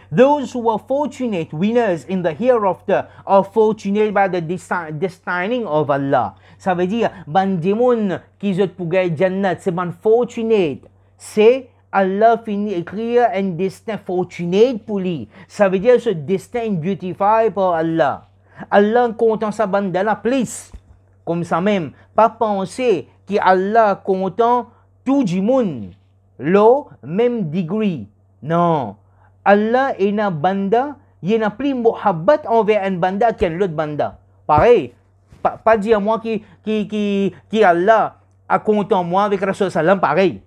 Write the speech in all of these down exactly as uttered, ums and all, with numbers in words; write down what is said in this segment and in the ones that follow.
Those who are fortunate winners in the hereafter are fortunate by the destining of Allah. Ça veut dire, ban démon qui zot pour gagner Jannat, c'est ban fortunate. C'est Allah finit écrire un destin fortunate pour lui. Ça veut dire ce destin beautifié par Allah. Allah content sa bande là, please. Comme ça même, pas penser qu'Allah content tout du monde. Lo, même degré. Non. Allah est une banda, il y a plus muhabbat envers une banda qu'un autre banda. Pareil. Pas, pas dire moi qui, qui, qui, qui Allah a content moi avec Rasul Sallam, pareil.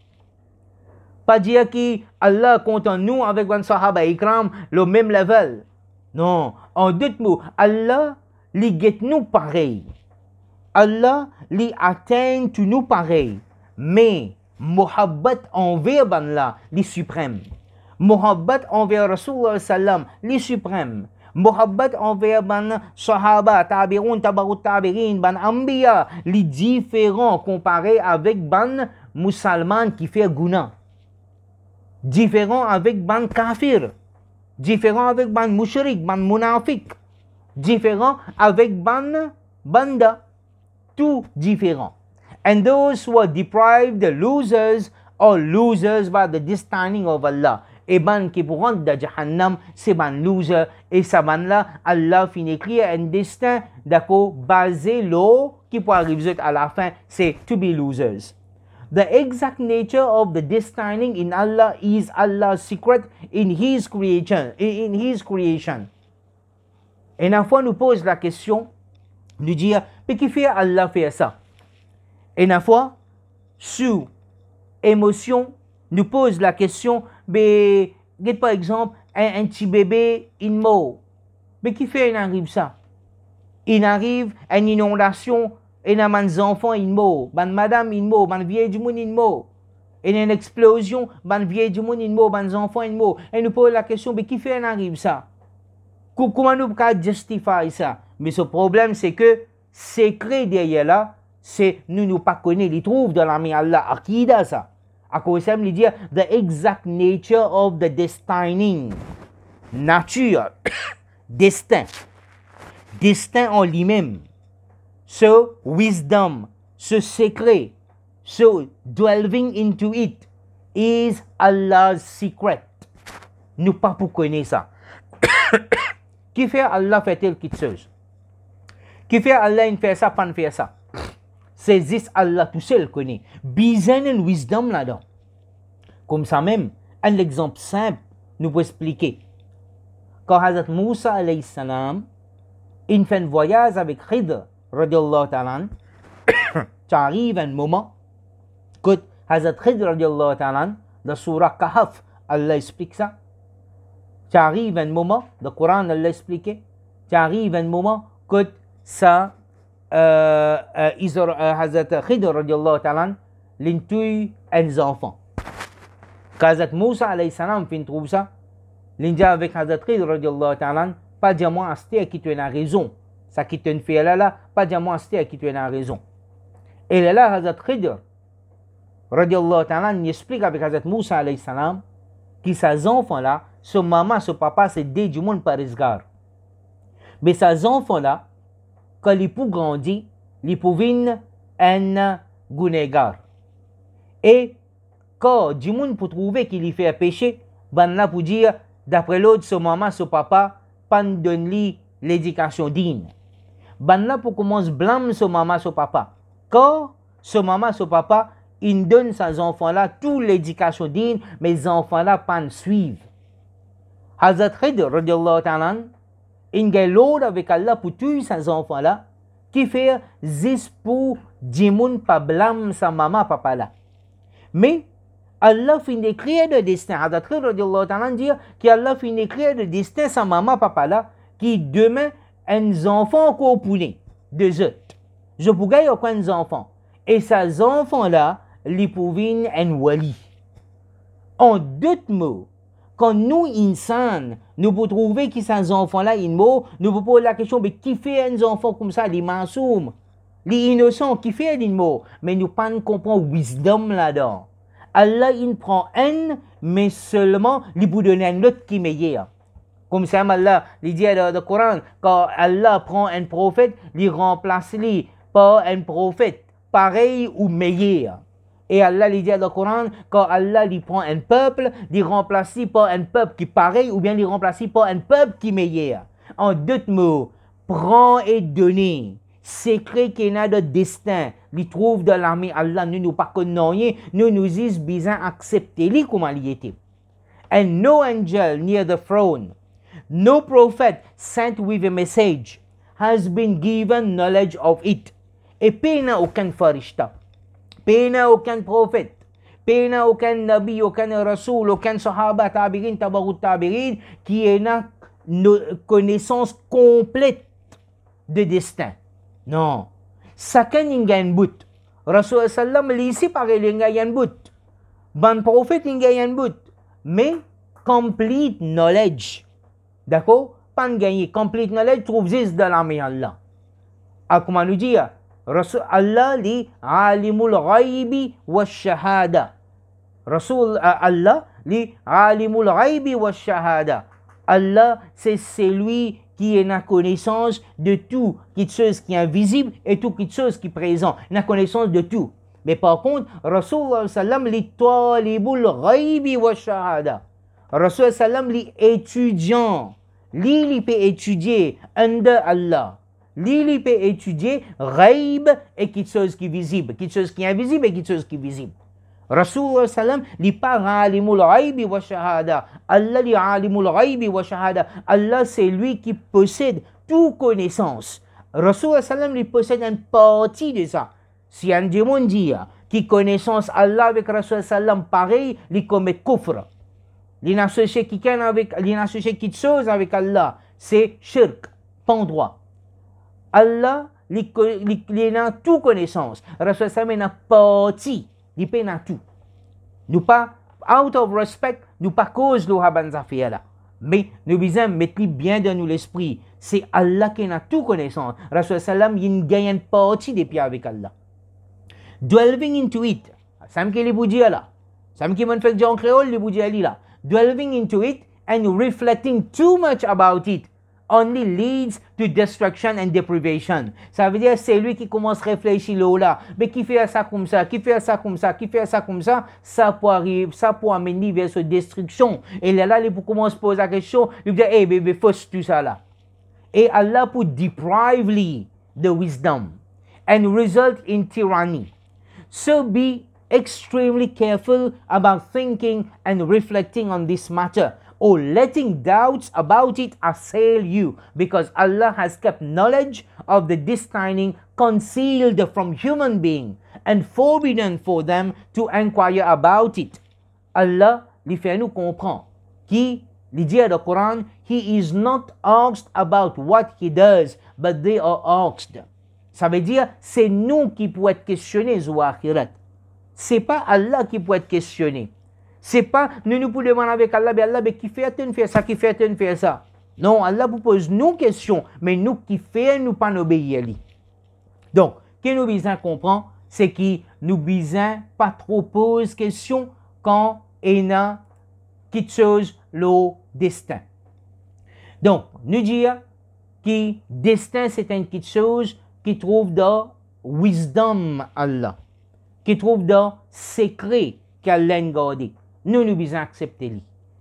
Pas dire qu'Allah content nous avec un sahaba ikram, le même level. Non. En d'autres mots, Allah li get nous pareil. Allah li atteint tout nous pareil. Mais, muhabbat envers ban la, li suprême. Muhabbat envers Rasulullah sallam, li suprême. Muhabbat envers ban sahaba, tabiroun, tabarut tabirin, ban ambiya, li différent comparé avec ban musulman qui fait guna. Différent avec ban kafir. Différent avec ban mushrik, ban munafik. Différent avec ban banda. Tout différent. And those who are deprived, the losers, are losers by the destining of Allah. Et ban qui pour rentrer dans Jahannam, c'est ban loser. Et ça ban là, Allah finit écrire un destin d'accord basé l'eau qui peut arriver à la fin, c'est to be losers. The exact nature of the destining in Allah is Allah's secret in His creation. In His creation. Et une fois nous pose la question, nous dire, mais qui fait Allah faire ça? Et une fois, sous émotion, nous pose la question, mais, par exemple, un, un petit bébé, il meurt. Mais qui fait il arrive ça? Il arrive à une inondation, et un man enfant, il meurt. Ban madame, il meurt. Ban vieille du monde, il meurt. Et une explosion, ban vieille du monde, il meurt. Ban enfant, il meurt. Et nous pose la question, mais qui fait il arrive ça? Comment nous pouvons justifier ça? Mais ce problème, c'est que secret derrière là, c'est nous ne pas connaître, ils trouvent dans la main Allah. Akida ça. À cause de ça, il dit the exact nature of the destining. Nature, destin. Destin en lui-même. So, wisdom, ce secret, so, delving into it is Allah's secret. Nous pas pour connaître ça. Qui fait Allah fait-il quelque chose? Qui fait Allah il fait ça, pas ne fait ça? C'est juste Allah tout seul connaît. Besoin de wisdom là-dedans. Comme ça même, un exemple simple nous peut expliquer. Quand Hazrat Moussa alayhi salam, il fait un voyage avec Khidr, radiallahu ta'ala, ça arrive un moment que Hazrat Khidr, radiallahu ta'ala, dans Surah Kahf, Allah explique ça. Ça arrive un moment, le Coran l'a expliqué, ça arrive un moment que ça, euh, euh, Hazrat Khidr radiallahu ta'ala, l'intui un enfant. Quand Hazrat Moussa alayhi salam fin trouve ça, l'india avec Hazrat Khidr radiallahu ta'ala, pas dire moi à qui tu as raison. Ça qui te fait là là, pas dire moi à qui tu as raison. Et là là, Hazrat Khidr radiallahu ta'ala, il explique avec Hazrat Moussa alayhi salam, que ces enfants-là, ce maman, ce papa, c'est des du monde par esgar. Mais ces enfants-là, quand ils peuvent grandir, ils peuvent un gunégar. Et quand du monde peut trouver qu'il y fait un péché, ben là pour dire, d'après l'autre, ce maman, ce papa, pas donne l'éducation digne. Ben là pour commencer blâme ce maman, ce papa. Quand ce maman, ce papa, il donne ces enfants-là toute l'éducation digne, mais les enfants-là pas suivent. Hazrat Khidr, radiallahu ta'ala, il a l'ordre avec Allah pour tous ces enfants-là, qui fait juste pour dire pas blâme sa maman, papa là. Mais Allah finit d'écrire le destin. Hazrat Khidr, radiallahu ta'ala, dit qu'Allah finit d'écrire le destin sa maman, papa là, qui demain, un enfant encore poulet, deux autres. Je pourrais y avoir un enfant. Et ces enfants-là, les pouvaient un wali. En d'autres mots, quand nous, insans, nous pouvons trouver que ces enfants-là, ils mourent, nous pouvons poser la question, mais qui fait un enfant comme ça, les mansoum, les innocents, qui fait des mots? Mais nous ne comprenons pas wisdom là-dedans. Allah, il prend un, mais seulement, il vous donne un autre qui est meilleur. Comme ça, Allah, il dit dans le Coran, quand Allah prend un prophète, il remplace lui par un prophète pareil ou meilleur. Et Allah, il dit dans le Coran, quand Allah, il prend un peuple, il remplace lui par un peuple qui est pareil ou bien il remplace lui par un peuple qui est meilleur. En d'autres mots, prend et donner. Secret qu'il y a de destin, il trouve dans l'armée Allah, nous nous pas connaissons, nous nous disons bien accepter lui comment il était. And no angel near the throne, no prophet sent with a message has been given knowledge of it. Et pena aucun farishta, pena aucun prophète, pena aucun nabi, aucun rasoul, aucun sahaba, tabirin, tabarut tabirin, qui ait une connaissance complète de destin. Non. Sakan ingay but. Rasul sallam lisi pare lingayan but. Ban prophet ingayan but. Mais complete knowledge. D'accord? Pas gagner complete knowledge trouve juste dans l'armée Allah. Ah, comment nous dire? Rasul Allah li alimul ghaibi wa shahada. Rasul Allah li alimul ghaibi wa shahada. Allah, c'est celui qui est la connaissance de tout, quelque chose qui est invisible et tout quelque chose qui est présent. Il a connaissance de tout. Mais par contre, Rasulullah sallam li talibul ghaibi wa shahada. Rasulullah sallam li étudiant. Li li peut étudier under Allah. Li li peut étudier ghaib et quelque chose qui est visible. Quelque chose qui est invisible et quelque chose qui est visible. Rasulullah sallam li pas alimul ghaibi wa shahada. Allah li alimul ghaibi wa shahada. Allah c'est lui qui possède toute connaissance. Rasulullah sallam li possède une partie de ça. Si un démon dit qui connaissance Allah avec Rasulullah sallam pareil, li commet kufr. Li n'associé quelqu'un avec, li n'associé quelque chose avec Allah, c'est shirk, pas droit. Allah li li, li n'a toute connaissance. Rasulullah sallam n'a partie. Il peut na tout. Nous pas, out of respect, nous pas cause le haban zafia là. Mais nous besoin mettre bien dans nous l'esprit. C'est Allah qui a tout connaissance. Rasul sallam, il gagne une partie des pieds avec Allah. Delving into it. Ça me qui les boudies là. Ça me qui m'en fait dire en créole, les boudies là. Delving into it and reflecting too much about it only leads to destruction and deprivation. Ça veut dire c'est lui qui commence à réfléchir là, mais qui fait ça comme ça, qui fait ça comme ça, qui fait ça comme ça, ça peut arriver, ça peut amener vers sa destruction. Et là, là, il commence à poser la question, il dit, hey, bébé, faut tout ça là. Et Allah peut deprive lui the wisdom and result in tyranny. So be extremely careful about thinking and reflecting on this matter, or letting doubts about it assail you, because Allah has kept knowledge of the destining concealed from human beings and forbidden for them to inquire about it. Allah lui fait nous comprendre qui lui dit dans le Coran, he is not asked about what he does, but they are asked. Ça veut dire c'est nous qui pouvons être questionnés au akhirat. C'est pas Allah qui peut être questionné. C'est pas nous nous pouvons demander avec Allah, mais Allah, mais qui fait un faire ça, qui fait un faire ça. Non, Allah vous pose nos questions, mais nous qui fait nous pas obéir lui. Donc, ce que nous besoin comprendre, c'est que nous besoin pas trop poser questions quand il y a quelque chose le destin. Donc, nous dire que destin c'est une quelque chose qui trouve dans wisdom Allah, qui trouve dans secret qu'Allah a gardé. Nous nous besoin accepter lui.